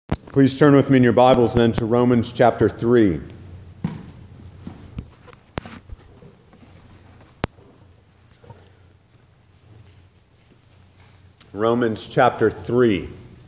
Please turn with me in your Bibles then to Romans chapter 3. Romans chapter 3.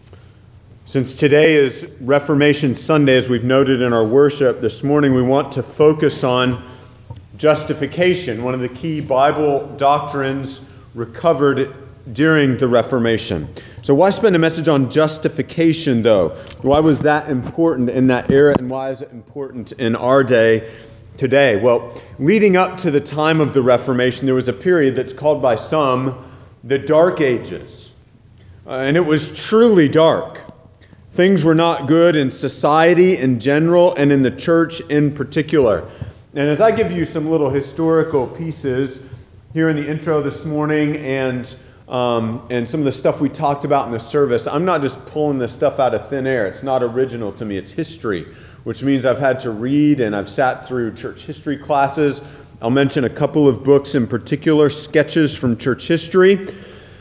Since today is Reformation Sunday, as we've noted in our worship this morning, we want to focus on justification, one of the key Bible doctrines recovered during the Reformation. So why spend a message on justification, though? Why was that important in that era, and why is it important in our day today? Well, leading up to the time of the Reformation, there was a period that's called by some the Dark Ages. And it was truly dark. Things were not good in society in general and in the church in particular. And as I give you some little historical pieces here in the intro this morning and some of the stuff we talked about in the service, I'm not just pulling this stuff out of thin air. It's not original to me. It's history, which means I've had to read and I've sat through church history classes. I'll mention a couple of books in particular, Sketches from Church History.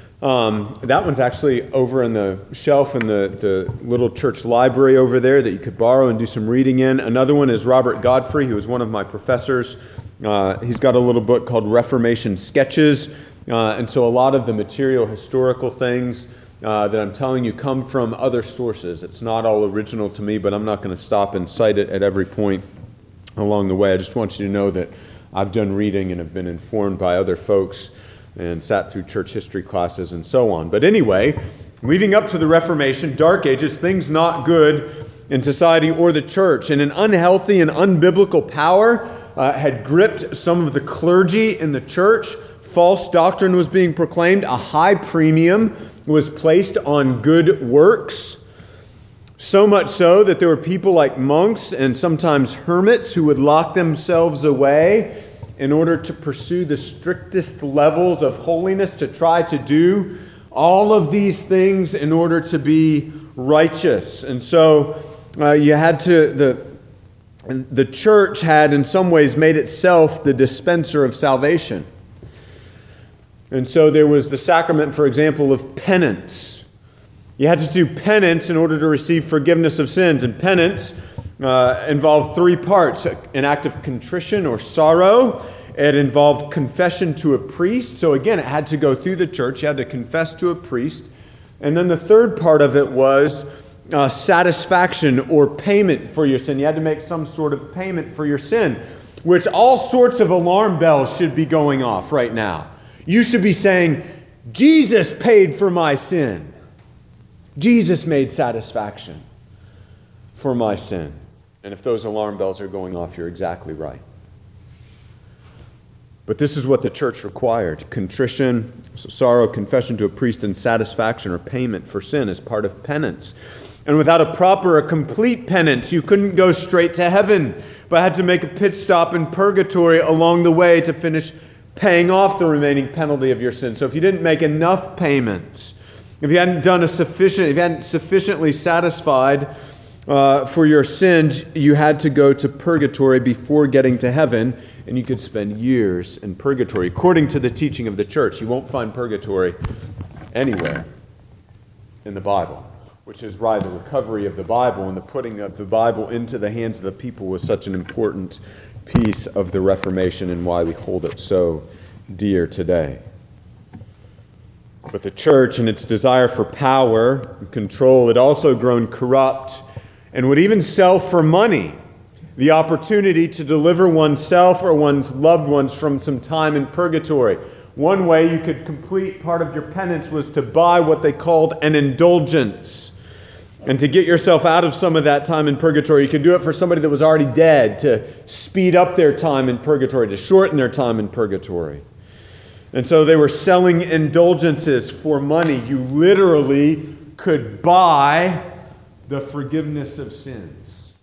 That one's actually over on the shelf in the little church library over there that you could borrow and do some reading in. Another one is Robert Godfrey, who was one of my professors. He's got a little book called Reformation Sketches. And so a lot of the material, historical things that I'm telling you come from other sources. It's not all original to me, but I'm not going to stop and cite it at every point along the way. I just want you to know that I've done reading and have been informed by other folks and sat through church history classes and so on. But anyway, leading up to the Reformation, Dark Ages, things not good in society or the church, and an unhealthy and unbiblical power had gripped some of the clergy in the church. False doctrine was being proclaimed. A high premium was placed on good works. So much so that there were people like monks and sometimes hermits who would lock themselves away in order to pursue the strictest levels of holiness, to try to do all of these things in order to be righteous. And so you had to, the church had in some ways made itself the dispenser of salvation. And so there was the sacrament, for example, of penance. You had to do penance in order to receive forgiveness of sins. And penance involved three parts: an act of contrition or sorrow. It involved confession to a priest. So again, it had to go through the church. You had to confess to a priest. And then the third part of it was satisfaction or payment for your sin. You had to make some sort of payment for your sin, which all sorts of alarm bells should be going off right now. You should be saying, Jesus paid for my sin. Jesus made satisfaction for my sin. And if those alarm bells are going off, you're exactly right. But this is what the church required: contrition, sorrow, confession to a priest, and satisfaction or payment for sin as part of penance. And without a proper or complete penance, you couldn't go straight to heaven, but had to make a pit stop in purgatory along the way to finish paying off the remaining penalty of your sin. So if you didn't make enough payments, if you hadn't sufficiently satisfied for your sins, you had to go to purgatory before getting to heaven, and you could spend years in purgatory. According to the teaching of the church, you won't find purgatory anywhere in the Bible, which is why the recovery of the Bible and the putting of the Bible into the hands of the people was such an important piece of the Reformation and why we hold it so dear today. But the church, in its desire for power and control, had also grown corrupt and would even sell for money the opportunity to deliver oneself or one's loved ones from some time in purgatory. One way you could complete part of your penance was to buy what they called an indulgence. And to get yourself out of some of that time in purgatory, you could do it for somebody that was already dead, to speed up their time in purgatory, to shorten their time in purgatory. And so they were selling indulgences for money. You literally could buy the forgiveness of sins.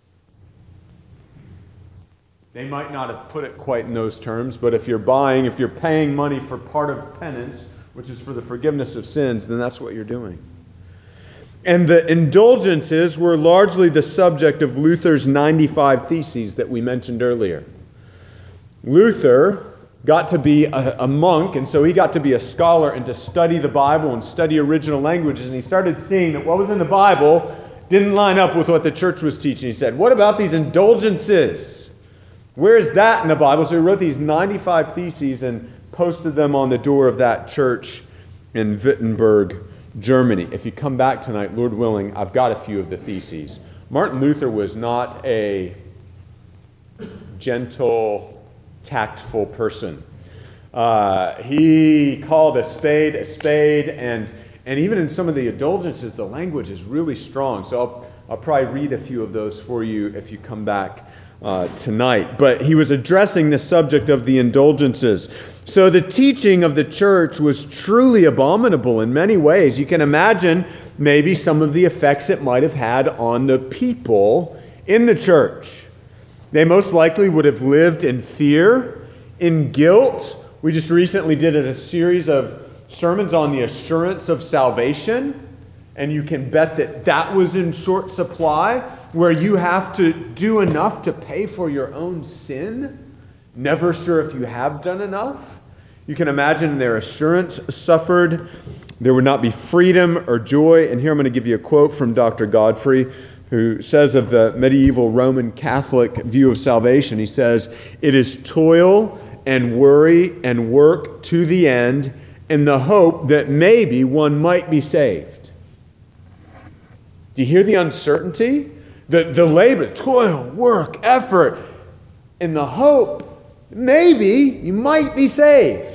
They might not have put it quite in those terms, but if you're paying money for part of penance, which is for the forgiveness of sins, then that's what you're doing. And the indulgences were largely the subject of Luther's 95 Theses that we mentioned earlier. Luther got to be a monk, and so he got to be a scholar and to study the Bible and study original languages, and he started seeing that what was in the Bible Didn't line up with what the church was teaching. He said, what about these indulgences? Where is that in the Bible? So he wrote these 95 theses and posted them on the door of that church in Wittenberg, Germany. If you come back tonight, Lord willing, I've got a few of the theses. Martin Luther was not a gentle, tactful person. He called a spade, and even in some of the indulgences, the language is really strong. So I'll probably read a few of those for you if you come back tonight. But he was addressing the subject of the indulgences. So the teaching of the church was truly abominable in many ways. You can imagine maybe some of the effects it might have had on the people in the church. They most likely would have lived in fear, in guilt. We just recently did a series of sermons on the assurance of salvation, and you can bet that that was in short supply, where you have to do enough to pay for your own sin, never sure if you have done enough. You can imagine their assurance suffered. There would not be freedom or joy. And here I'm going to give you a quote from Dr. Godfrey, who says of the medieval Roman Catholic view of salvation, he says, "It is toil and worry and work to the end in the hope that maybe one might be saved." Do you hear the uncertainty? The labor, toil, work, effort, in the hope maybe you might be saved.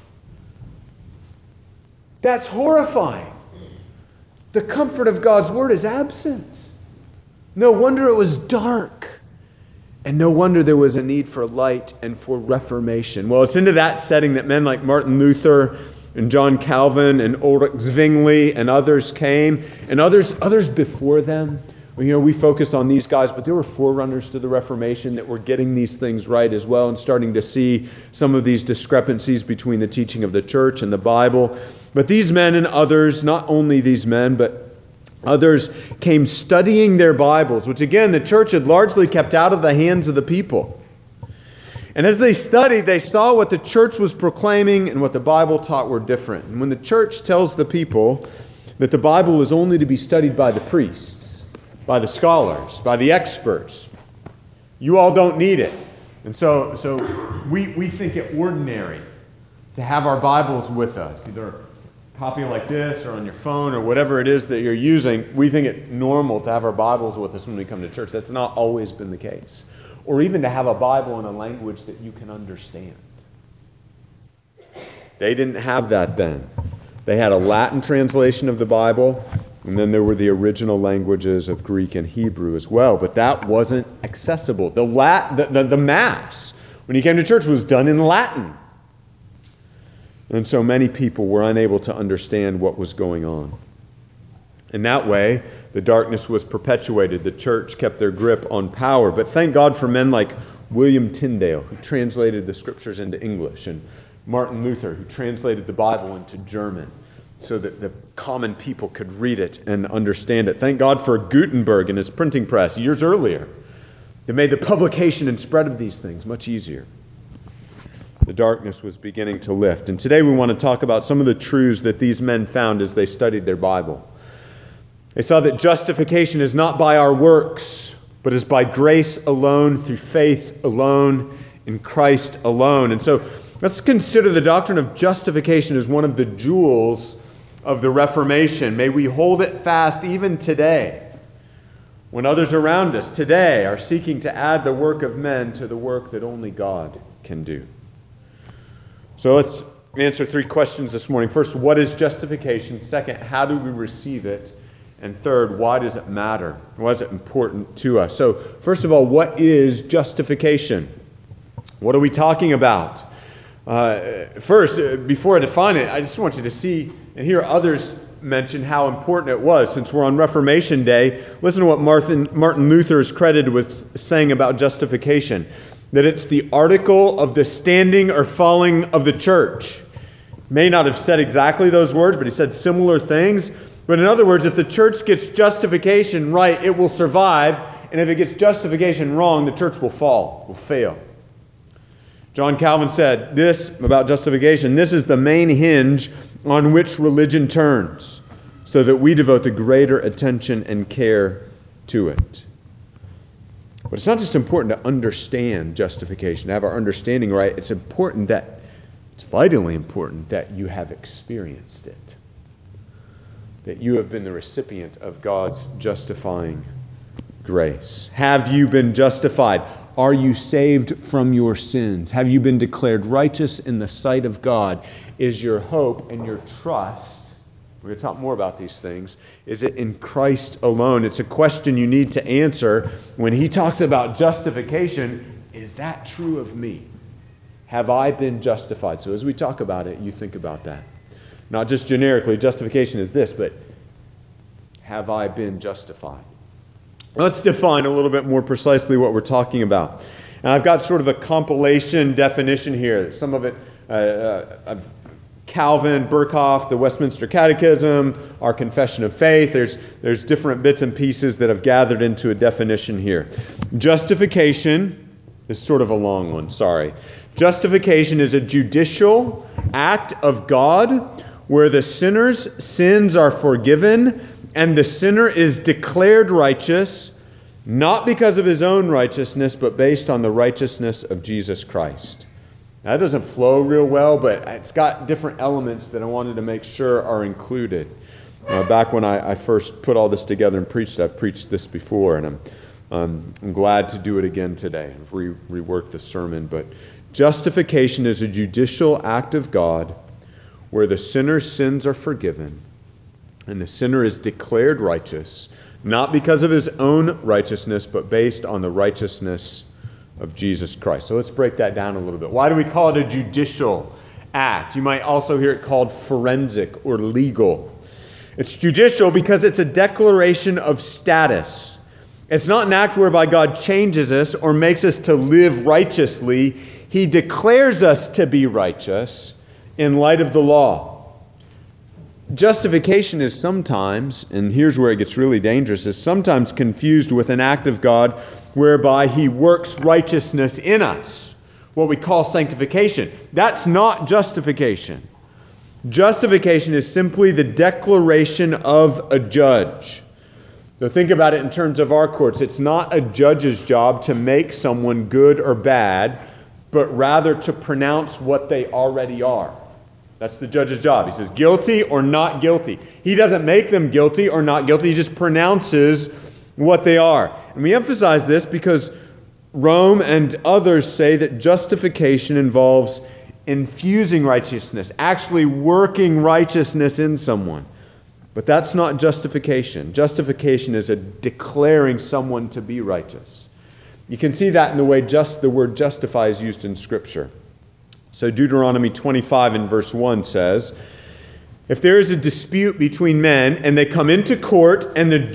That's horrifying. The comfort of God's word is absent. No wonder it was dark. And no wonder there was a need for light and for reformation. Well, it's into that setting that men like Martin Luther and John Calvin and Ulrich Zwingli and others came, and others before them. We focus on these guys, but there were forerunners to the Reformation that were getting these things right as well and starting to see some of these discrepancies between the teaching of the church and the Bible. But these men and others, not only these men, but others came studying their Bibles, which again, the church had largely kept out of the hands of the people. And as they studied, they saw what the church was proclaiming and what the Bible taught were different. And when the church tells the people that the Bible is only to be studied by the priests, by the scholars, by the experts, you all don't need it. And so we think it ordinary to have our Bibles with us, either a copy like this or on your phone or whatever it is that you're using. We think it normal to have our Bibles with us when we come to church. That's not always been the case. Or even to have a Bible in a language that you can understand. They didn't have that then. They had a Latin translation of the Bible, and then there were the original languages of Greek and Hebrew as well. But that wasn't accessible. The Mass, when you came to church, was done in Latin. And so many people were unable to understand what was going on. In that way, the darkness was perpetuated. The church kept their grip on power. But thank God for men like William Tyndale, who translated the scriptures into English, and Martin Luther, who translated the Bible into German, so that the common people could read it and understand it. Thank God for Gutenberg and his printing press years earlier that made the publication and spread of these things much easier. The darkness was beginning to lift. And today we want to talk about some of the truths that these men found as they studied their Bible. They saw that justification is not by our works, but is by grace alone, through faith alone, in Christ alone. And so let's consider the doctrine of justification as one of the jewels of the Reformation. May we hold it fast even today, when others around us today are seeking to add the work of men to the work that only God can do. So let's answer three questions this morning. First, what is justification? Second, how do we receive it? And third, why does it matter? Why is it important to us? So first of all, what is justification? What are we talking about? First, before I define it, I just want you to see and hear others mention how important it was. Since we're on Reformation Day, listen to what Martin Luther is credited with saying about justification. That it's the article of the standing or falling of the church. May not have said exactly those words, but he said similar things. But in other words, if the church gets justification right, it will survive. And if it gets justification wrong, the church will fall, will fail. John Calvin said this about justification: this is the main hinge on which religion turns. so that we devote the greater attention and care to it. But it's not just important to understand justification, to have our understanding right. It's vitally important that you have experienced it, that you have been the recipient of God's justifying grace. Have you been justified? Are you saved from your sins? Have you been declared righteous in the sight of God? Is your hope and your trust, we're going to talk more about these things, is it in Christ alone? It's a question you need to answer when he talks about justification. Is that true of me? Have I been justified? So as we talk about it, you think about that. Not just generically, justification is this, but have I been justified? Let's define a little bit more precisely what we're talking about. And I've got sort of a compilation definition here. Some of it, Calvin, Berkhoff, the Westminster Catechism, our Confession of Faith. There's different bits and pieces that have gathered into a definition here. Justification is sort of a long one, sorry. Justification is a judicial act of God where the sinner's sins are forgiven and the sinner is declared righteous, not because of his own righteousness, but based on the righteousness of Jesus Christ. Now, that doesn't flow real well, but it's got different elements that I wanted to make sure are included. Back when I first put all this together and preached, I've preached this before, and I'm glad to do it again today. I've reworked the sermon, but justification is a judicial act of God where the sinner's sins are forgiven and the sinner is declared righteous, not because of his own righteousness, but based on the righteousness of Jesus Christ. So let's break that down a little bit. Why do we call it a judicial act? You might also hear it called forensic or legal. It's judicial because it's a declaration of status. It's not an act whereby God changes us or makes us to live righteously. He declares us to be righteous in light of the law. Justification is sometimes, and here's where it gets really dangerous, is sometimes confused with an act of God whereby he works righteousness in us, what we call sanctification. That's not justification. Justification is simply the declaration of a judge. So think about it in terms of our courts. It's not a judge's job to make someone good or bad, but rather to pronounce what they already are. That's the judge's job. He says guilty or not guilty. He doesn't make them guilty or not guilty. He just pronounces what they are. And we emphasize this because Rome and others say that justification involves infusing righteousness, actually working righteousness in someone. But that's not justification. Justification is a declaring someone to be righteous. You can see that in the way the word justify is used in Scripture. So Deuteronomy 25 in verse 1 says, if there is a dispute between men and they come into court and the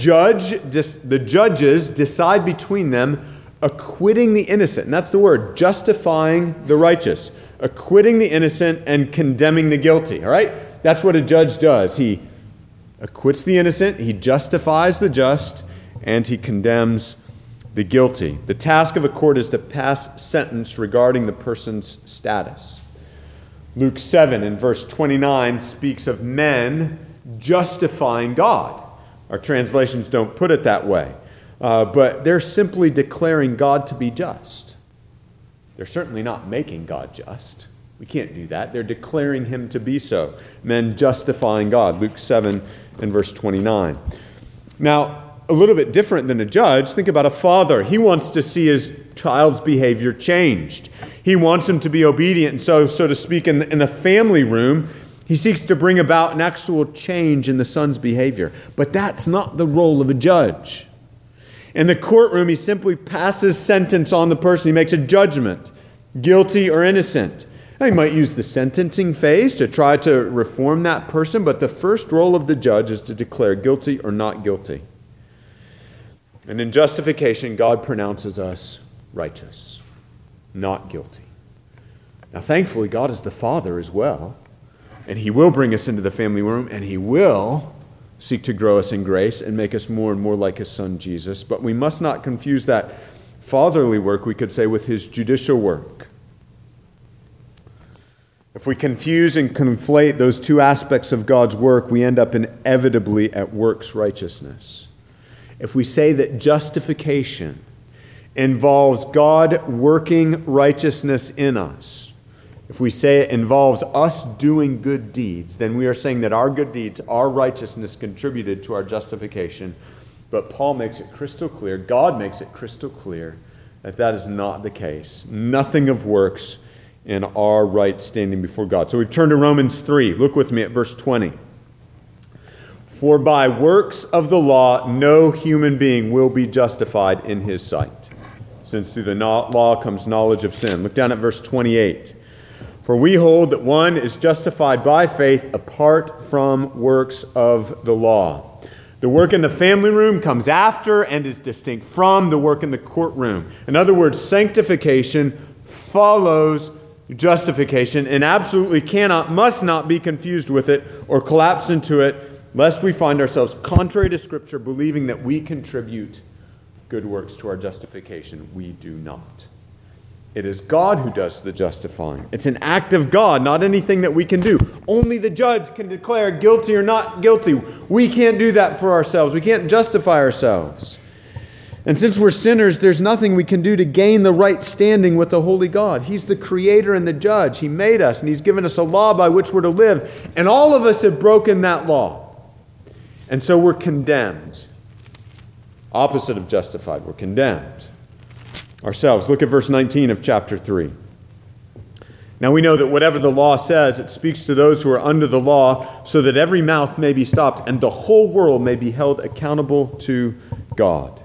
judges decide between them, acquitting the innocent, and that's the word, justifying the righteous, acquitting the innocent and condemning the guilty, all right? That's what a judge does. He acquits the innocent, he justifies the just, and he condemns the guilty. The task of a court is to pass sentence regarding the person's status. Luke 7 in verse 29 speaks of men justifying God. Our translations don't put it that way, but they're simply declaring God to be just. They're certainly not making God just. We can't do that. They're declaring him to be so. Men justifying God. Luke 7 and verse 29. Now, a little bit different than a judge. Think about a father. He wants to see his child's behavior changed. He wants him to be obedient. And so to speak, in the family room, he seeks to bring about an actual change in the son's behavior. But that's not the role of a judge. In the courtroom, he simply passes sentence on the person. He makes a judgment, guilty or innocent. Now, he might use the sentencing phase to try to reform that person, but the first role of the judge is to declare guilty or not guilty. And in justification, God pronounces us righteous, not guilty. Now, thankfully, God is the Father as well, and he will bring us into the family room, and he will seek to grow us in grace and make us more and more like his Son, Jesus. But we must not confuse that fatherly work, we could say, with his judicial work. If we confuse and conflate those two aspects of God's work, we end up inevitably at works righteousness. If we say that justification involves God working righteousness in us, if we say it involves us doing good deeds, then we are saying that our good deeds, our righteousness contributed to our justification. But Paul makes it crystal clear, God makes it crystal clear, that that is not the case. Nothing of works in our right standing before God. So we've turned to Romans 3. Look with me at verse 20. For by works of the law, no human being will be justified in his sight, since through the law comes knowledge of sin. Look down at verse 28. For we hold that one is justified by faith apart from works of the law. The work in the family room comes after and is distinct from the work in the courtroom. In other words, sanctification follows justification and absolutely must not be confused with it or collapsed into it, lest we find ourselves contrary to Scripture, believing that we contribute good works to our justification. We do not. It is God who does the justifying. It's an act of God, not anything that we can do. Only the judge can declare guilty or not guilty. We can't do that for ourselves. We can't justify ourselves. And since we're sinners, there's nothing we can do to gain the right standing with the holy God. He's the creator and the judge. He made us, and He's given us a law by which we're to live. And all of us have broken that law. And so we're condemned. Opposite of justified, we're condemned ourselves. Look at verse 19 of chapter 3. Now we know that whatever the law says, it speaks to those who are under the law, so that every mouth may be stopped, and the whole world may be held accountable to God.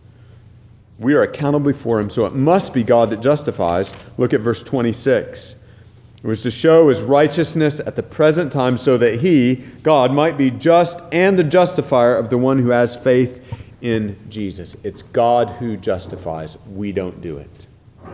We are accountable before Him, so it must be God that justifies. Look at verse 26. It was to show His righteousness at the present time, so that He, God, might be just and the justifier of the one who has faith in Jesus. It's God who justifies. We don't do it.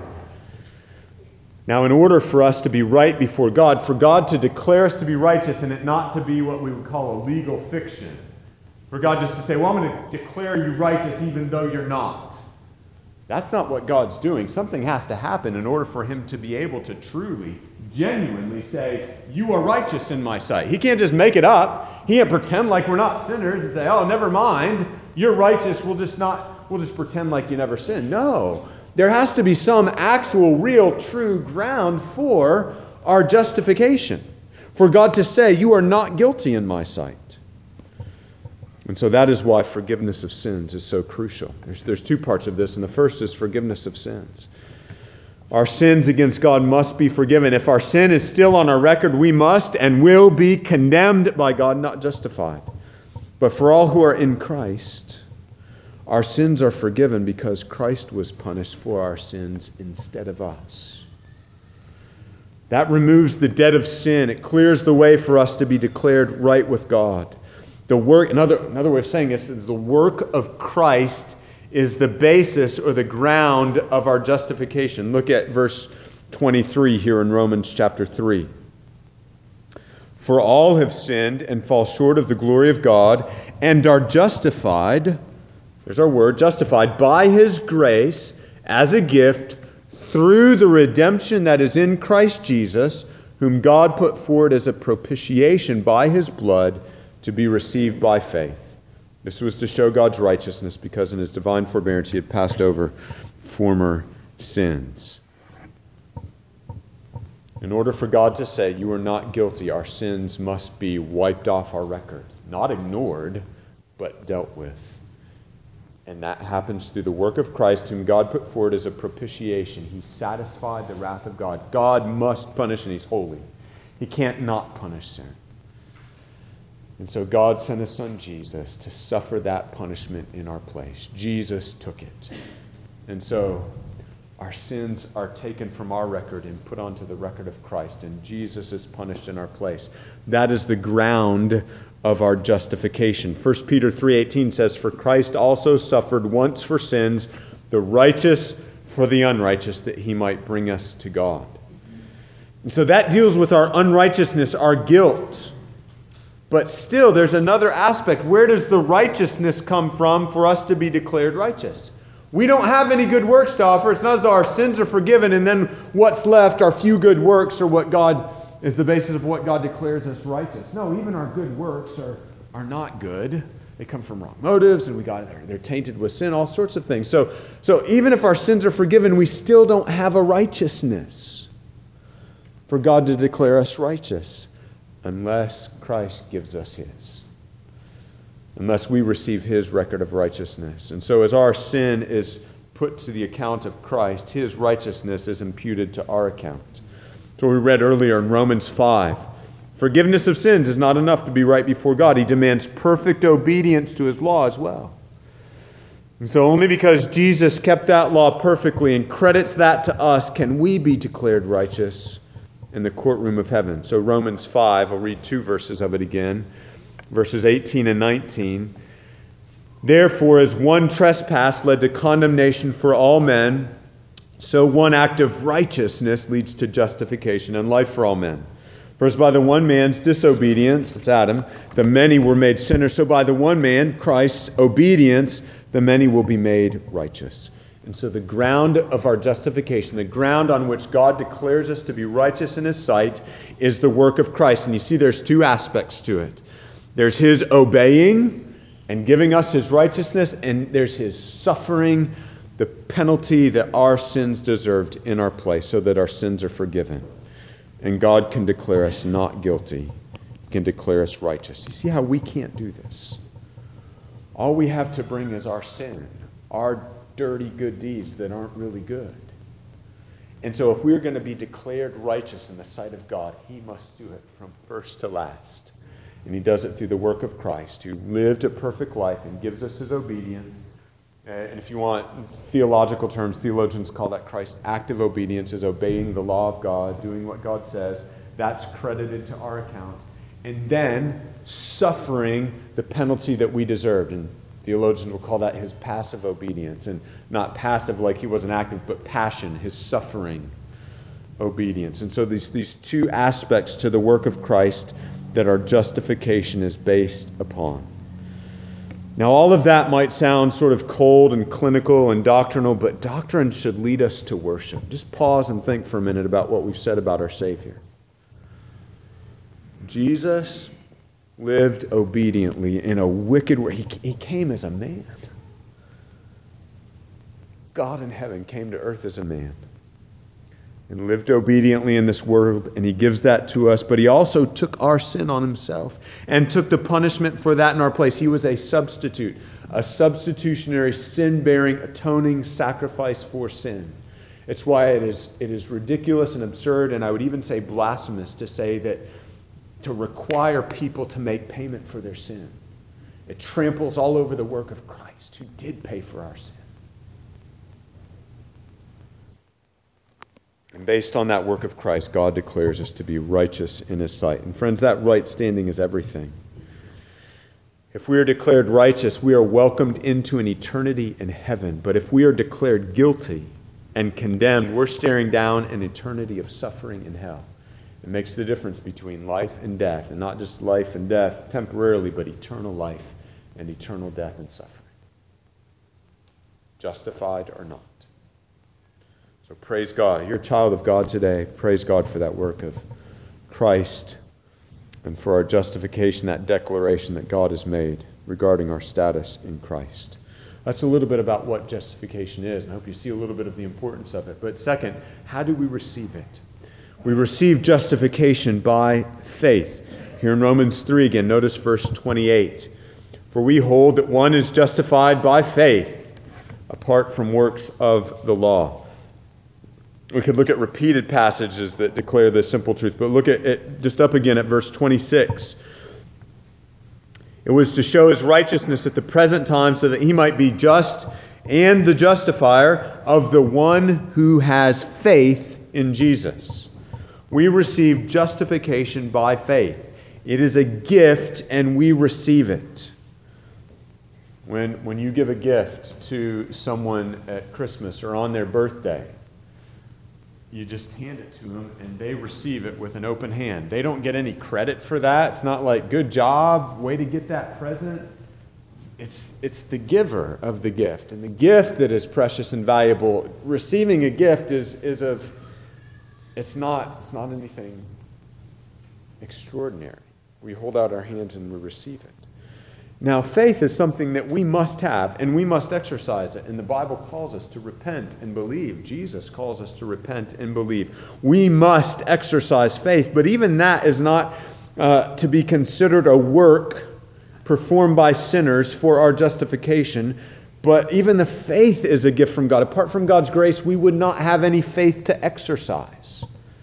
Now, in order for us to be right before God, for God to declare us to be righteous and it not to be what we would call a legal fiction, for God just to say, well, I'm going to declare you righteous even though you're not. That's not what God's doing. Something has to happen in order for Him to be able to truly, genuinely say, you are righteous in my sight. He can't just make it up. He can't pretend like we're not sinners and say, oh, never mind, you're righteous, we'll just pretend like you never sinned. No. There has to be some actual, real, true ground for our justification. For God to say, you are not guilty in my sight. And so that is why forgiveness of sins is so crucial. There's two parts of this, and the first is forgiveness of sins. Our sins against God must be forgiven. If our sin is still on our record, we must and will be condemned by God, not justified. But for all who are in Christ, our sins are forgiven because Christ was punished for our sins instead of us. That removes the debt of sin. It clears the way for us to be declared right with God. The work, another way of saying this is the work of Christ is the basis or the ground of our justification. Look at verse 23 here in Romans chapter 3. For all have sinned and fall short of the glory of God and are justified, there's our word, justified by His grace as a gift through the redemption that is in Christ Jesus, whom God put forward as a propitiation by His blood to be received by faith. This was to show God's righteousness because in His divine forbearance He had passed over former sins. In order for God to say, you are not guilty, our sins must be wiped off our record. Not ignored, but dealt with. And that happens through the work of Christ, whom God put forward as a propitiation. He satisfied the wrath of God. God must punish, and He's holy. He can't not punish sin. And so God sent His Son Jesus to suffer that punishment in our place. Jesus took it. And so our sins are taken from our record and put onto the record of Christ, and Jesus is punished in our place. That is the ground of our justification. 1 Peter 3:18 says, for Christ also suffered once for sins, the righteous for the unrighteous, that He might bring us to God. And so that deals with our unrighteousness, our guilt. But still, there's another aspect. Where does the righteousness come from for us to be declared righteous? We don't have any good works to offer. It's not as though our sins are forgiven and then what's left, our few good works, are what God is the basis of what God declares us righteous. No, even our good works are not good. They come from wrong motives, and they're tainted with sin, all sorts of things. So even if our sins are forgiven, we still don't have a righteousness for God to declare us righteous unless Christ gives us his, unless we receive his record of righteousness. And so as our sin is put to the account of Christ, his righteousness is imputed to our account. So we read earlier in Romans 5. Forgiveness of sins is not enough to be right before God. He demands perfect obedience to his law as well. And so only because Jesus kept that law perfectly and credits that to us can we be declared righteous in the courtroom of heaven. So Romans 5, I'll read 2 verses of it again, verses 18 and 19. Therefore, as one trespass led to condemnation for all men, so one act of righteousness leads to justification and life for all men. For as by the one man's disobedience, that's Adam, the many were made sinners, so by the one man, Christ's obedience, the many will be made righteous. And so the ground of our justification, the ground on which God declares us to be righteous in his sight, is the work of Christ. And you see there's two aspects to it. There's his obeying and giving us his righteousness, and there's his suffering the penalty that our sins deserved in our place so that our sins are forgiven. And God can declare us not guilty. He can declare us righteous. You see how we can't do this? All we have to bring is our sin, our dirty good deeds that aren't really good. And so if we're going to be declared righteous in the sight of God, he must do it from first to last. And he does it through the work of Christ, who lived a perfect life and gives us his obedience. And if you want theological terms, theologians call that Christ's active obedience, is obeying the law of God, doing what God says. That's credited to our account. And then suffering the penalty that we deserved. And theologians will call that his passive obedience. And not passive like he wasn't active, but passion, his suffering obedience. And so these two aspects to the work of Christ that our justification is based upon. Now, all of that might sound sort of cold and clinical and doctrinal, but doctrine should lead us to worship. Just pause and think for a minute about what we've said about our Savior. Jesus lived obediently in a wicked way. He came as a man. God in heaven came to earth as a man and lived obediently in this world, and he gives that to us, but he also took our sin on himself and took the punishment for that in our place. He was a substitute, a substitutionary sin-bearing, atoning sacrifice for sin. It's why it is ridiculous and absurd, and I would even say blasphemous, to say that to require people to make payment for their sin. It tramples all over the work of Christ, who did pay for our sin. And based on that work of Christ, God declares us to be righteous in his sight. And friends, that right standing is everything. If we are declared righteous, we are welcomed into an eternity in heaven. But if we are declared guilty and condemned, we're staring down an eternity of suffering in hell. It makes the difference between life and death, and not just life and death temporarily, but eternal life and eternal death and suffering. Justified or not. So praise God. You're a child of God today. Praise God for that work of Christ and for our justification, that declaration that God has made regarding our status in Christ. That's a little bit about what justification is, and I hope you see a little bit of the importance of it. But second, how do we receive it? We receive justification by faith. Here in Romans 3 again, notice verse 28. For we hold that one is justified by faith apart from works of the law. We could look at repeated passages that declare this simple truth, but look at it just up again at verse 26. It was to show his righteousness at the present time so that he might be just and the justifier of the one who has faith in Jesus. We receive justification by faith. It is a gift and we receive it. When you give a gift to someone at Christmas or on their birthday, you just hand it to them and they receive it with an open hand. They don't get any credit for that. It's not like, good job, way to get that present. It's the giver of the gift. And the gift that is precious and valuable. Receiving a gift is of, it's not anything extraordinary. We hold out our hands and we receive it. Now, faith is something that we must have, and we must exercise it. And the Bible calls us to repent and believe. Jesus calls us to repent and believe. We must exercise faith, but even that is not to be considered a work performed by sinners for our justification. But even the faith is a gift from God. Apart from God's grace, we would not have any faith to exercise.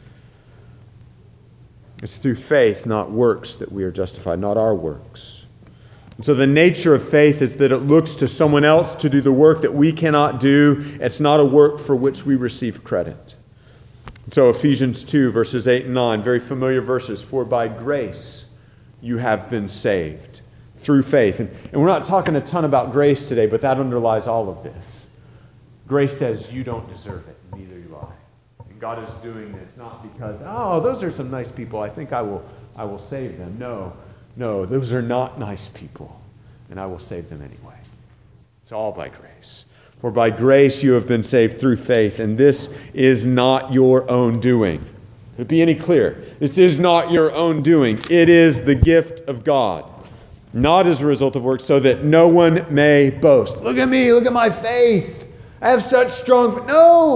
It's through faith, not works, that we are justified, not our works. And so the nature of faith is that it looks to someone else to do the work that we cannot do. It's not a work for which we receive credit. And so Ephesians 2, verses 8 and 9, very familiar verses. For by grace you have been saved through faith. And we're not talking a ton about grace today, but that underlies all of this. Grace says you don't deserve it, neither do I. And God is doing this not because, oh, those are some nice people, I think I will save them. No, those are not nice people, and I will save them anyway. It's all by grace. For by grace you have been saved through faith, and this is not your own doing. To be any clearer, this is not your own doing. It is the gift of God, not as a result of works, so that no one may boast. Look at me, look at my faith. I have such strong faith.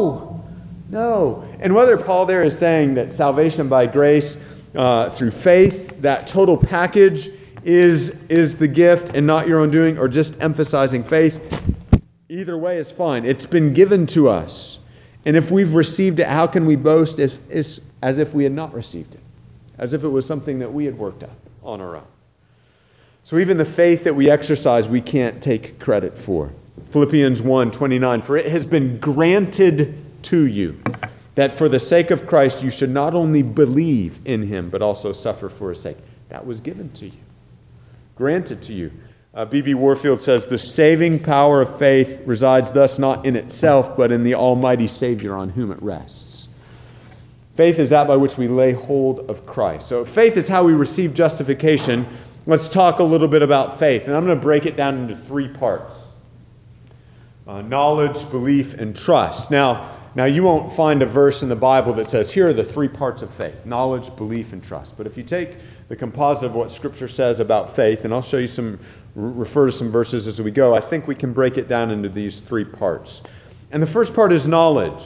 No. And whether Paul there is saying that salvation by grace through faith, that total package is the gift and not your own doing, or just emphasizing faith, either way is fine. It's been given to us. And if we've received it, how can we boast as if we had not received it? As if it was something that we had worked up on our own. So even the faith that we exercise, we can't take credit for. Philippians 1:29, for it has been granted to you that for the sake of Christ you should not only believe in him, but also suffer for his sake. That was given to you. Granted to you. B.B. Warfield says, the saving power of faith resides thus not in itself, but in the Almighty Savior on whom it rests. Faith is that by which we lay hold of Christ. So faith is how we receive justification. Let's talk a little bit about faith. And I'm going to break it down into three parts. Knowledge, belief, and trust. Now, you won't find a verse in the Bible that says, here are the three parts of faith: knowledge, belief, and trust. But if you take the composite of what Scripture says about faith, and I'll show you refer to some verses as we go, I think we can break it down into these three parts. And the first part is knowledge.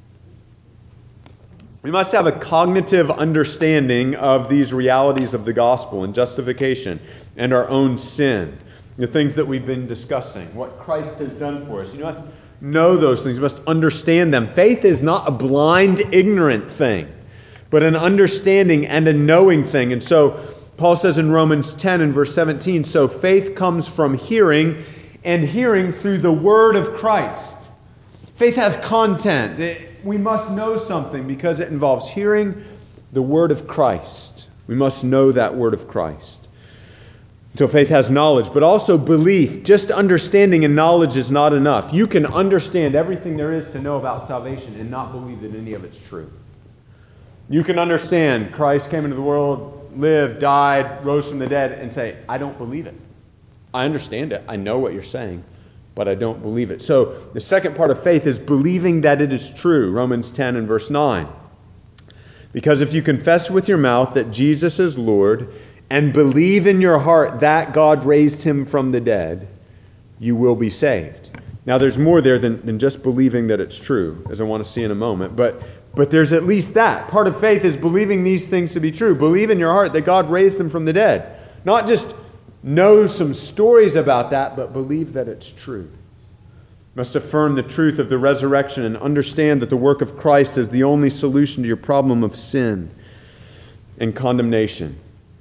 We must have a cognitive understanding of these realities of the gospel and justification and our own sin, the things that we've been discussing, what Christ has done for us. You must know those things. You must understand them. Faith is not a blind, ignorant thing, but an understanding and a knowing thing. And so Paul says in Romans 10 and verse 17, so faith comes from hearing, and hearing through the word of Christ. Faith has content. We must know something because it involves hearing the word of Christ. We must know that word of Christ. So faith has knowledge, but also belief. Just understanding and knowledge is not enough. You can understand everything there is to know about salvation and not believe that any of it's true. You can understand Christ came into the world, lived, died, rose from the dead, and say, I don't believe it. I understand it. I know what you're saying, but I don't believe it. So the second part of faith is believing that it is true. Romans 10 and verse 9. Because if you confess with your mouth that Jesus is Lord and believe in your heart that God raised him from the dead, you will be saved. Now there's more there than just believing that it's true, as I want to see in a moment. But there's at least that. Part of faith is believing these things to be true. Believe in your heart that God raised him from the dead. Not just know some stories about that, but believe that it's true. Must affirm the truth of the resurrection and understand that the work of Christ is the only solution to your problem of sin and condemnation.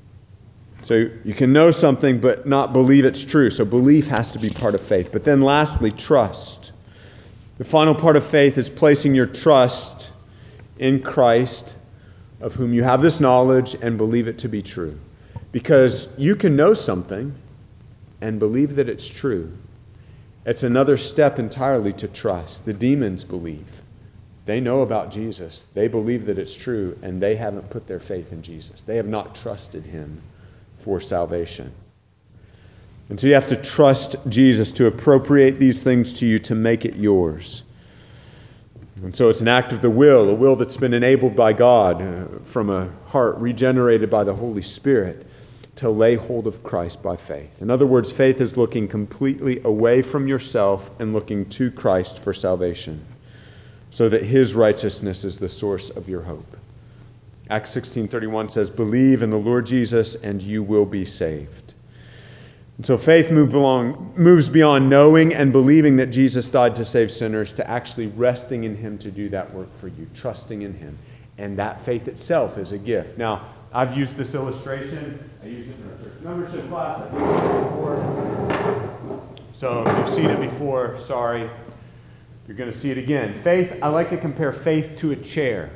So you can know something but not believe it's true. So belief has to be part of faith. But then lastly, trust. The final part of faith is placing your trust in Christ, of whom you have this knowledge, and believe it to be true. Because you can know something and believe that it's true. It's another step entirely to trust. The demons believe. They know about Jesus. They believe that it's true, and they haven't put their faith in Jesus. They have not trusted him for salvation. And so you have to trust Jesus to appropriate these things to you, to make it yours. And so it's an act of the will, a will that's been enabled by God from a heart regenerated by the Holy Spirit to lay hold of Christ by faith. In other words, faith is looking completely away from yourself and looking to Christ for salvation, so that his righteousness is the source of your hope. Acts 16:31 says, "Believe in the Lord Jesus and you will be saved." And so faith moves beyond knowing and believing that Jesus died to save sinners to actually resting in him to do that work for you, trusting in him. And that faith itself is a gift. Now, I've used this illustration. I use it in our church membership class. I've used it before. So if you've seen it before, sorry. You're going to see it again. Faith, I like to compare faith to a chair.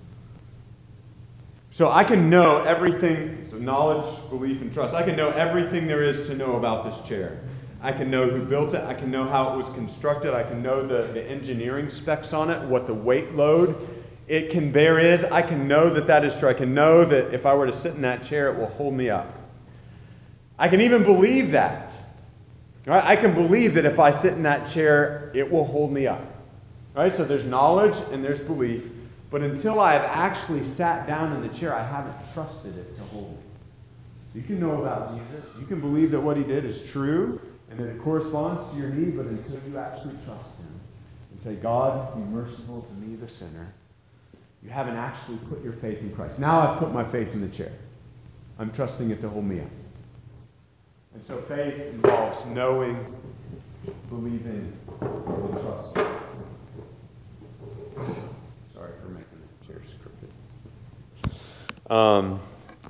So I can know everything, so knowledge, belief, and trust. I can know everything there is to know about this chair. I can know who built it. I can know how it was constructed. I can know the engineering specs on it, what the weight load it can bear is. I can know that that is true. I can know that if I were to sit in that chair, it will hold me up. I can even believe that. Right? I can believe that if I sit in that chair, it will hold me up. Right? So there's knowledge and there's belief. But until I have actually sat down in the chair, I haven't trusted it to hold me. You can know about Jesus. You can believe that what he did is true and that it corresponds to your need, but until you actually trust him and say, "God, be merciful to me, the sinner," you haven't actually put your faith in Christ. Now I've put my faith in the chair. I'm trusting it to hold me up. And so faith involves knowing, believing, and trusting. Sorry for making the chairs crooked.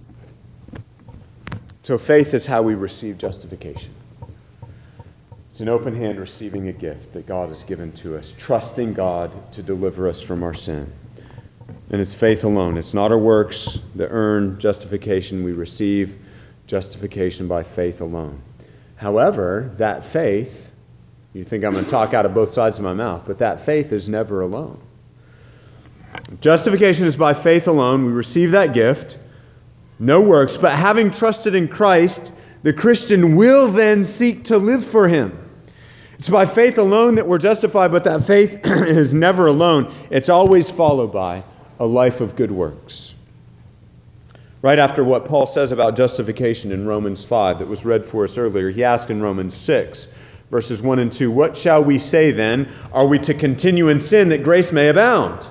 So faith is how we receive justification. It's an open hand receiving a gift that God has given to us, trusting God to deliver us from our sin. And it's faith alone. It's not our works that earn justification. We receive justification by faith alone. However, that faith, you think I'm going to talk out of both sides of my mouth, but that faith is never alone. Justification is by faith alone. We receive that gift, no works, but having trusted in Christ, the Christian will then seek to live for him. It's by faith alone that we're justified, but that faith is never alone. It's always followed by a life of good works. Right after what Paul says about justification in Romans 5 that was read for us earlier, he asked in Romans 6, verses 1 and 2, "What shall we say then? Are we to continue in sin that grace may abound?"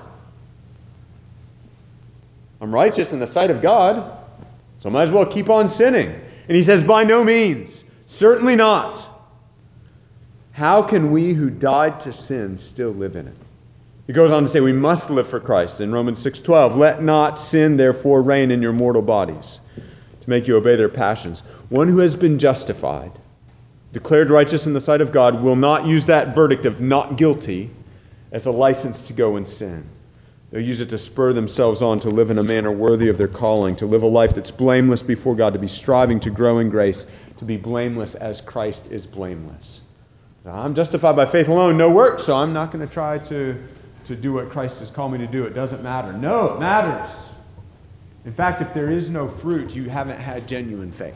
I'm righteous in the sight of God, so I might as well keep on sinning. And he says, "By no means, certainly not. How can we who died to sin still live in it?" He goes on to say we must live for Christ in Romans 6:12. "Let not sin therefore reign in your mortal bodies to make you obey their passions. One who has been justified, declared righteous in the sight of God, will not use that verdict of not guilty as a license to go and sin. They'll use it to spur themselves on to live in a manner worthy of their calling, to live a life that's blameless before God, to be striving to grow in grace, to be blameless as Christ is blameless. I'm justified by faith alone, no work, so I'm not going to try to do what Christ has called me to do. It doesn't matter. No, it matters. In fact, if there is no fruit, you haven't had genuine faith.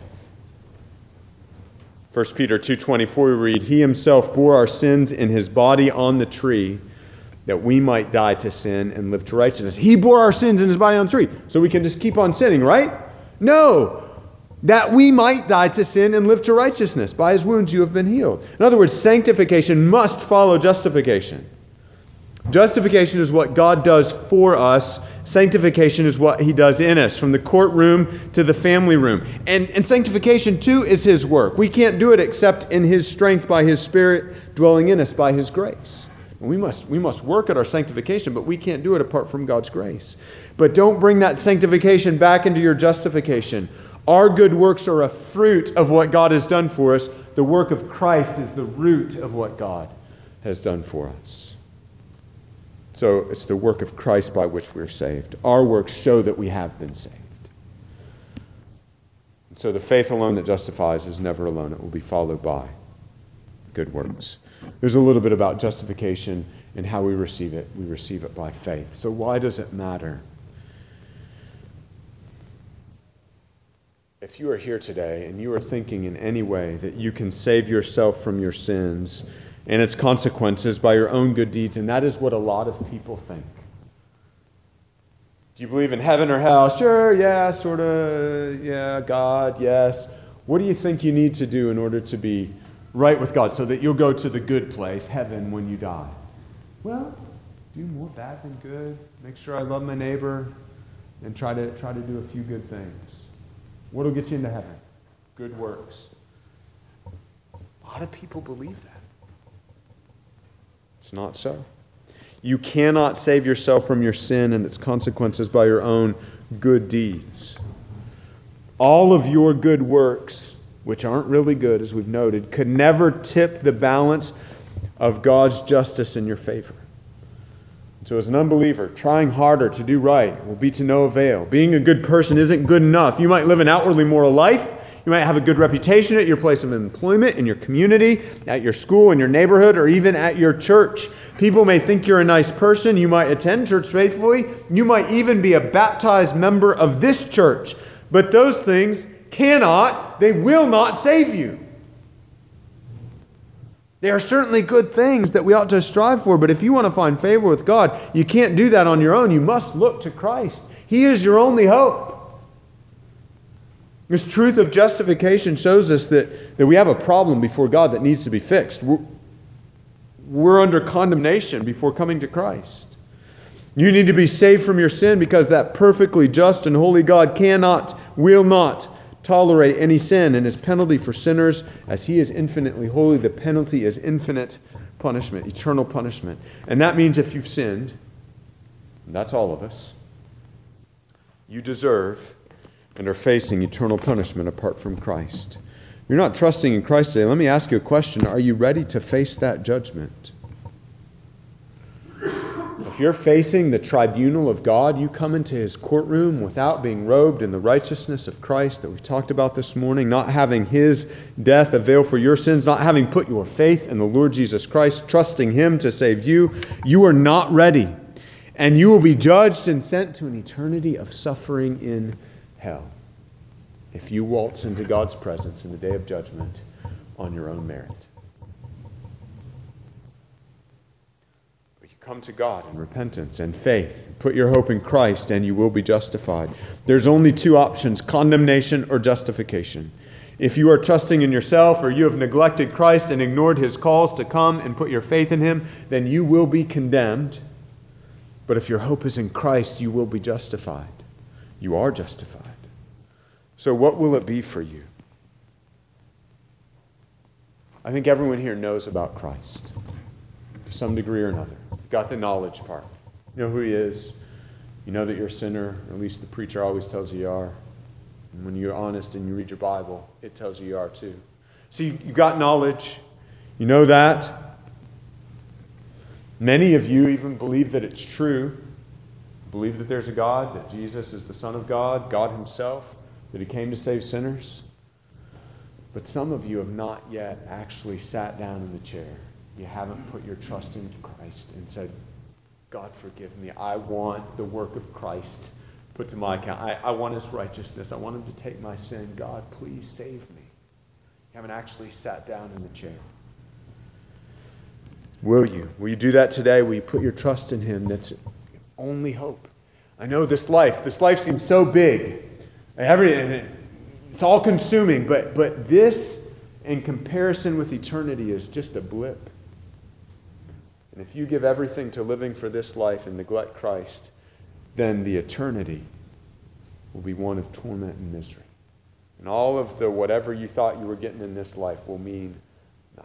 1 Peter 2:24 we read, "He himself bore our sins in his body on the tree, that we might die to sin and live to righteousness." He bore our sins in his body on the tree, so we can just keep on sinning, right? No, that we might die to sin and live to righteousness. By his wounds you have been healed. In other words, sanctification must follow justification. Justification is what God does for us. Sanctification is what he does in us, from the courtroom to the family room. And sanctification, too, is his work. We can't do it except in his strength by his Spirit dwelling in us by his grace. We must work at our sanctification, but we can't do it apart from God's grace. But don't bring that sanctification back into your justification. Our good works are a fruit of what God has done for us. The work of Christ is the root of what God has done for us. So it's the work of Christ by which we're saved. Our works show that we have been saved. And so the faith alone that justifies is never alone. It will be followed by good works. There's a little bit about justification and how we receive it. We receive it by faith. So why does it matter? If you are here today and you are thinking in any way that you can save yourself from your sins and its consequences by your own good deeds, and that is what a lot of people think. Do you believe in heaven or hell? Sure, yeah, sort of, yeah, God, yes. What do you think you need to do in order to be right with God so that you'll go to the good place, heaven, when you die? Well, do more bad than good. Make sure I love my neighbor and try to do a few good things. What'll get you into heaven? Good works. A lot of people believe that. It's not so. You cannot save yourself from your sin and its consequences by your own good deeds. All of your good works, which aren't really good, as we've noted, could never tip the balance of God's justice in your favor. So as an unbeliever, trying harder to do right will be to no avail. Being a good person isn't good enough. You might live an outwardly moral life. You might have a good reputation at your place of employment, in your community, at your school, in your neighborhood, or even at your church. People may think you're a nice person. You might attend church faithfully. You might even be a baptized member of this church. But those things they will not save you. They are certainly good things that we ought to strive for, but if you want to find favor with God, you can't do that on your own. You must look to Christ. He is your only hope. This truth of justification shows us that we have a problem before God that needs to be fixed. We're under condemnation before coming to Christ. You need to be saved from your sin because that perfectly just and holy God will not tolerate any sin, and his penalty for sinners, as he is infinitely holy, the penalty is infinite punishment, eternal punishment. And that means if you've sinned, and that's all of us, you deserve and are facing eternal punishment apart from Christ. If you're not trusting in Christ today, let me ask you a question. Are you ready to face that judgment? If you're facing the tribunal of God, you come into his courtroom without being robed in the righteousness of Christ that we've talked about this morning, not having his death avail for your sins, not having put your faith in the Lord Jesus Christ, trusting him to save you, you are not ready. And you will be judged and sent to an eternity of suffering in hell if you waltz into God's presence in the day of judgment on your own merit. Come to God in repentance and faith. Put your hope in Christ and you will be justified. There's only two options, condemnation or justification. If you are trusting in yourself or you have neglected Christ and ignored his calls to come and put your faith in him, then you will be condemned. But if your hope is in Christ, you will be justified. You are justified. So what will it be for you? I think everyone here knows about Christ to some degree or another. Got the knowledge part. You know who he is. You know that you're a sinner, or at least the preacher always tells you you are. And when you're honest and you read your Bible, it tells you you are too. So you got knowledge. You know that. Many of you even believe that it's true. Believe that there's a God, that Jesus is the Son of God, God himself, that he came to save sinners. But some of you have not yet actually sat down in the chair. You haven't put your trust in Christ and said, God, forgive me. I want the work of Christ put to my account. I want his righteousness. I want him to take my sin. God, please save me. You haven't actually sat down in the chair. Will you? Will you do that today? Will you put your trust in him? That's only hope. I know this life seems so big. It's all consuming, but this, in comparison with eternity, is just a blip. And if you give everything to living for this life and neglect Christ, then the eternity will be one of torment and misery. And all of the whatever you thought you were getting in this life will mean nothing.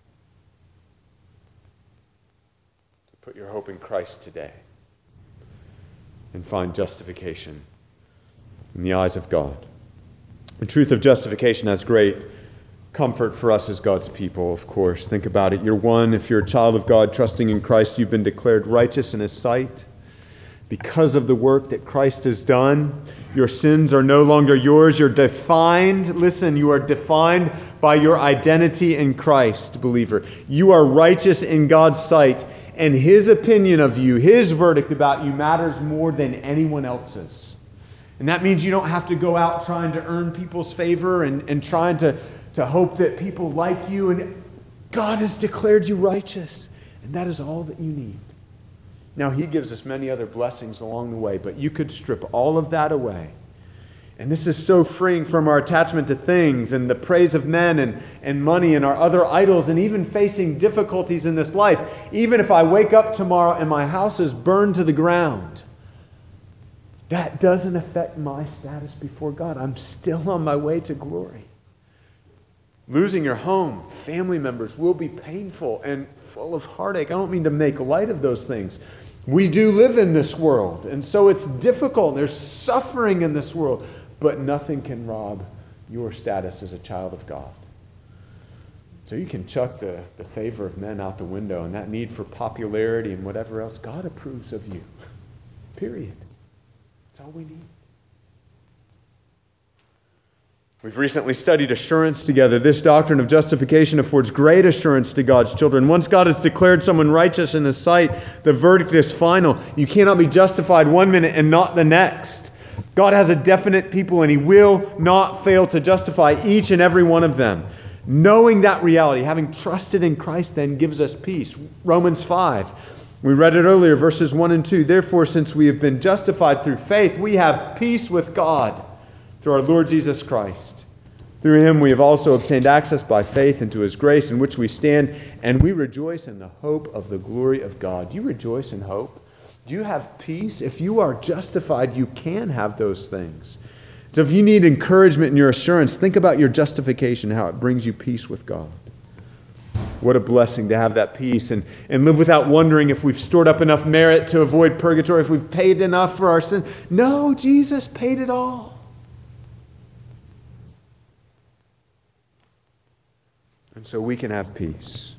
So put your hope in Christ today and find justification in the eyes of God. The truth of justification has great comfort for us as God's people, of course. Think about it. If you're a child of God, trusting in Christ, you've been declared righteous in his sight. Because of the work that Christ has done, your sins are no longer yours. You're defined. Listen, you are defined by your identity in Christ, believer. You are righteous in God's sight, and his opinion of you, his verdict about you matters more than anyone else's. And that means you don't have to go out trying to earn people's favor and trying to hope that people like you. And God has declared you righteous, and that is all that you need. Now, He gives us many other blessings along the way, but you could strip all of that away. And this is so freeing from our attachment to things and the praise of men and money and our other idols, and even facing difficulties in this life. Even if I wake up tomorrow and my house is burned to the ground, that doesn't affect my status before God. I'm still on my way to glory. Losing your home, family members will be painful and full of heartache. I don't mean to make light of those things. We do live in this world, and so it's difficult. There's suffering in this world, but nothing can rob your status as a child of God. So you can chuck the favor of men out the window and that need for popularity and whatever else. God approves of you. Period. That's all we need. We've recently studied assurance together. This doctrine of justification affords great assurance to God's children. Once God has declared someone righteous in His sight, the verdict is final. You cannot be justified one minute and not the next. God has a definite people, and He will not fail to justify each and every one of them. Knowing that reality, having trusted in Christ, then gives us peace. Romans 5. We read it earlier, verses 1 and 2. Therefore, since we have been justified through faith, we have peace with God through our Lord Jesus Christ. Through Him we have also obtained access by faith into His grace, in which we stand, and we rejoice in the hope of the glory of God. Do you rejoice in hope? Do you have peace? If you are justified, you can have those things. So if you need encouragement in your assurance, think about your justification, how it brings you peace with God. What a blessing to have that peace and live without wondering if we've stored up enough merit to avoid purgatory, if we've paid enough for our sin. No, Jesus paid it all. And so we can have peace.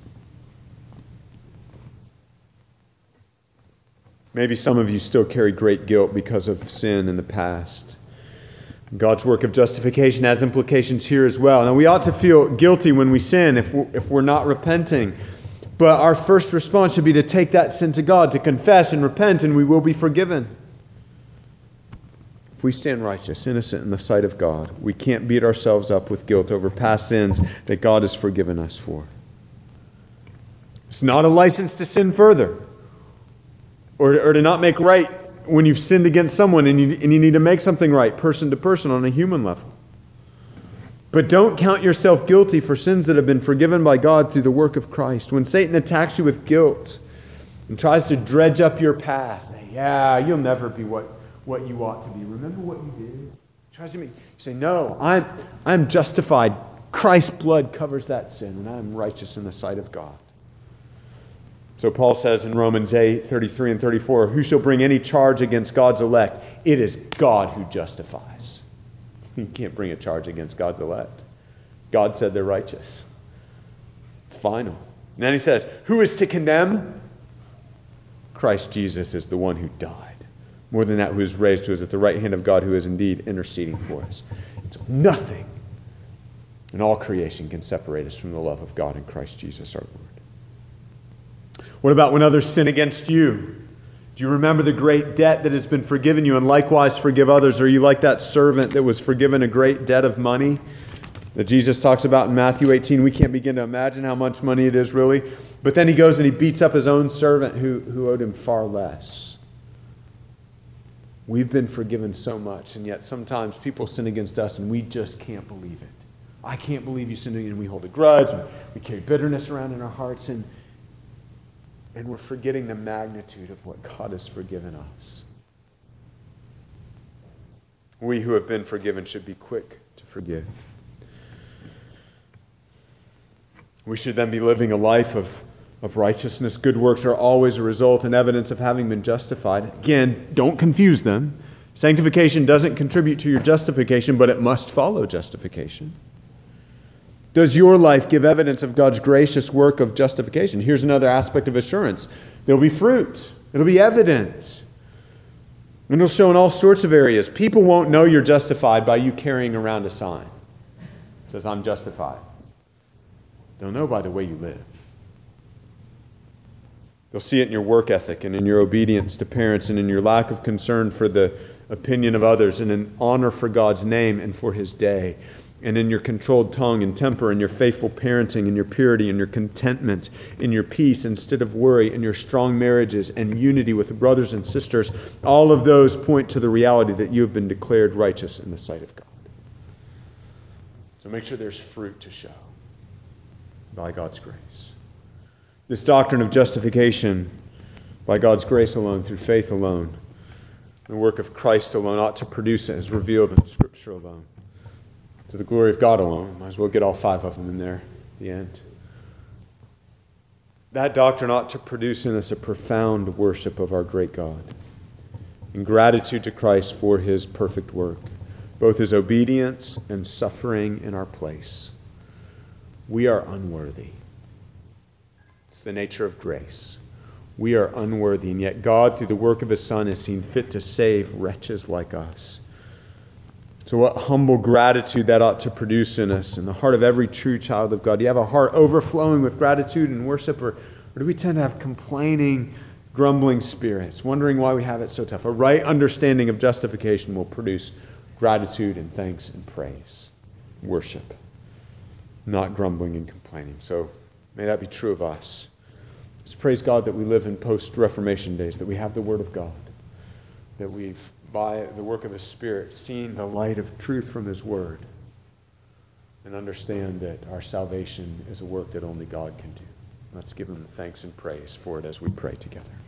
Maybe some of you still carry great guilt because of sin in the past. God's work of justification has implications here as well. Now, we ought to feel guilty when we sin if we're not repenting. But our first response should be to take that sin to God, to confess and repent, and we will be forgiven. If we stand righteous, innocent in the sight of God, we can't beat ourselves up with guilt over past sins that God has forgiven us for. It's not a license to sin further or to not make right when you've sinned against someone and you need to make something right, person to person on a human level. But don't count yourself guilty for sins that have been forgiven by God through the work of Christ. When Satan attacks you with guilt and tries to dredge up your past, say, yeah, you'll never be what you ought to be. Remember what you did? Tries to make you say, no, I'm justified. Christ's blood covers that sin, and I'm righteous in the sight of God. So Paul says in Romans 8, 33 and 34, who shall bring any charge against God's elect? It is God who justifies. You can't bring a charge against God's elect. God said they're righteous. It's final. And then he says, who is to condemn? Christ Jesus is the one who died. More than that, who is raised, who is at the right hand of God, who is indeed interceding for us. It's nothing in all creation can separate us from the love of God in Christ Jesus our Lord. What about when others sin against you? Do you remember the great debt that has been forgiven you, and likewise forgive others? Or are you like that servant that was forgiven a great debt of money that Jesus talks about in Matthew 18? We can't begin to imagine how much money it is really. But then he goes and he beats up his own servant who owed him far less. We've been forgiven so much, and yet sometimes people sin against us and we just can't believe it. I can't believe you sinned, and we hold a grudge, and we carry bitterness around in our hearts, and we're forgetting the magnitude of what God has forgiven us. We who have been forgiven should be quick to forgive. We should then be living a life of righteousness. Good works are always a result and evidence of having been justified. Again, don't confuse them. Sanctification doesn't contribute to your justification, but it must follow justification. Does your life give evidence of God's gracious work of justification? Here's another aspect of assurance. There'll be fruit. It'll be evidence. And it'll show in all sorts of areas. People won't know you're justified by you carrying around a sign that says, I'm justified. They'll know by the way you live. They'll see it in your work ethic and in your obedience to parents and in your lack of concern for the opinion of others and in honor for God's name and for His day. and in your controlled tongue and temper, in your faithful parenting, in your purity, in your contentment, in your peace instead of worry, in your strong marriages and unity with brothers and sisters. All of those point to the reality that you have been declared righteous in the sight of God. So make sure there's fruit to show by God's grace. This doctrine of justification by God's grace alone, through faith alone, the work of Christ alone ought to produce as revealed in Scripture alone. To the glory of God alone. Might as well get all 5 of them in there at the end. That doctrine ought to produce in us a profound worship of our great God, in gratitude to Christ for his perfect work, both his obedience and suffering in our place. We are unworthy. It's the nature of grace. We are unworthy, and yet God, through the work of his Son, has seen fit to save wretches like us. So what humble gratitude that ought to produce in us, in the heart of every true child of God. Do you have a heart overflowing with gratitude and worship, or do we tend to have complaining, grumbling spirits, wondering why we have it so tough? A right understanding of justification will produce gratitude and thanks and praise, worship, not grumbling and complaining. So may that be true of us. Let's praise God that we live in post-Reformation days, that we have the Word of God, that we've, by the work of his Spirit, seen the light of truth from his Word, and understand that our salvation is a work that only God can do. Let's give him thanks and praise for it as we pray together.